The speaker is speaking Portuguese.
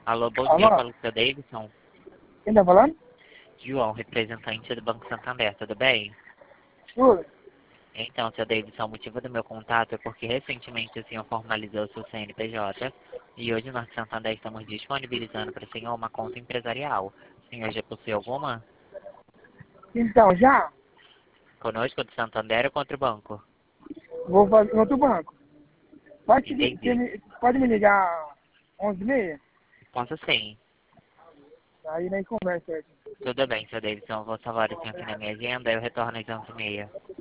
Alô, bom dia, Alô? fala com o seu Davidson. Quem tá falando? João, representante do Banco Santander, tudo bem? Tudo. Então, seu Davidson, o motivo do meu contato é porque recentemente o senhor formalizou o seu CNPJ e hoje nós do Santander estamos disponibilizando para o senhor uma conta empresarial. O senhor já possui alguma? Então, já Conosco do Santander ou contra o banco? vou fazer em outro banco. Entendi. Pode me ligar 11h30? Posso sim. Aí nem conversa aqui. Tudo bem, seu Davidson, eu vou salvar isso aqui na minha agenda e eu retorno às 11h30.